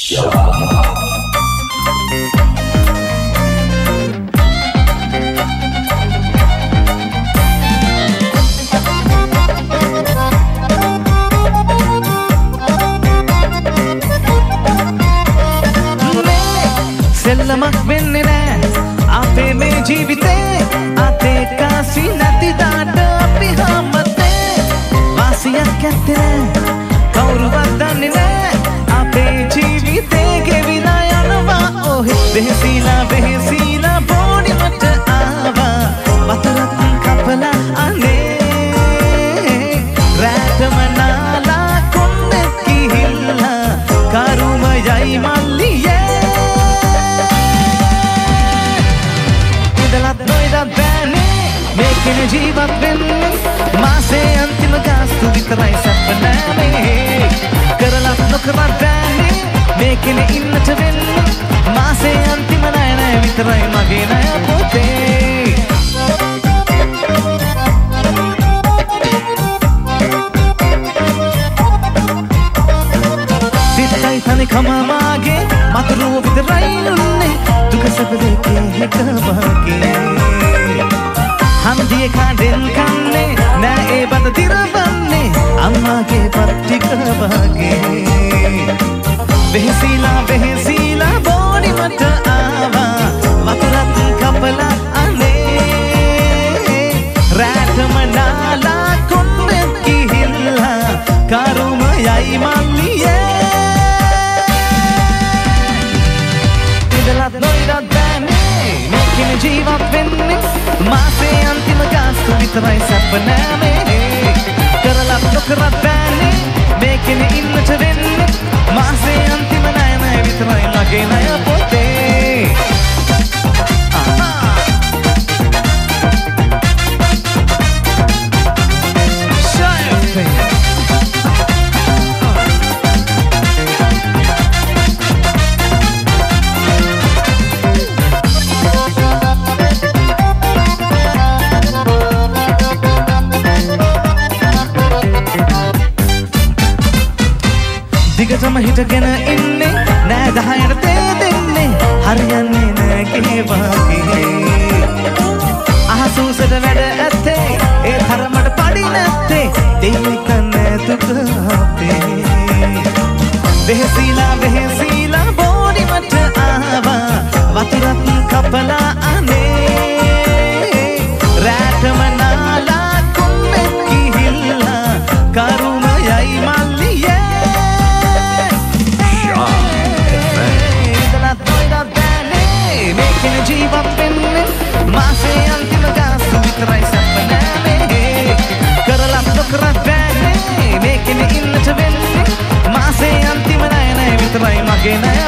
සෙල්ලමක් වෙන්නේ නෑ අපේ මේ ජීවිතේ අතේ කාසි නැති දාට අපි හැමතේ වාසියක් ඇත්තේ නෑ කවුරුවත් දන්නේ නෑ අපේ ජීවිතේ ගෙවිලා යනවා ඔහෙ වෙහෙසීලා බෝඩිමට ආවා වතුරක් කපලා අනේ රැටම නාලා කොන්නෙක් කිහිල්ලා කරුමයයි මල්ලියේ මේකෙන ජීවත් වෙන්නේ මාසේ අන්තිම ගාස්තු විතරයි සප්පනෑනේ කරලත් නොකරත් බෑනේ මේකෙන ඉන්නට වෙන්නේ මාසේ අන්තිම නෑ විතරයි මගේ නය පොතේ සිතයි තනි කමමාගේ මතුරුව විතරයි නුන්නේ දුක සැපදේකේ හිත වගේ හන්දිය කාඩෙන් කන්නේ නෑ ඒ බඳ දිරවන්නේ අම්මාගේ පත්තික වගේ වෙහෙසීලා බෝඩිමට ආවා වතුරත් කපලා අනේ රැටම නාලා කොන්නෙක් කිහිල්ලා කරුමයයි මල්ලියේ ඉඳලත් නොයිදත් බෑනේ මේකෙන ජීවත් වෙන්නේ මාසේ අන්තිම ගාස්තු විතරයි සැපනෑනේ කරලත් නොකරත් බෑනේ මේකෙන ඉන්නට වෙන්නේ මාසේ අන්තිම නෑ විතරයි මගේ නය පොතේ දිගටම හිටගෙන ඉන්නේ නෑ 10ට තේ දෙන්නේ හරියන්නේ නෑ කේවාගේ අහසුසට වැඩ ඇත්තේ ඒ තරමට පඩි නැත්තේ දෙයික නැතුක අපේ වෙහෙසීලා බෝඩිමට ආවා වතුරත් කපලා අනේ රැටම නාලා කොන්නෙක් කිහිල්ලා කරුමයයි මල්ලියේ මේකෙන ජීවත් වෙන්නේ මාසේ අන්තිම ගාස්තු විතරයි සැපනෑනේ කරලත් නොකරත් බෑනේ මේකෙන ඉන්නට වෙන්නේ මාසේ අන්තිම නෑ විතරයි මගේ නෑ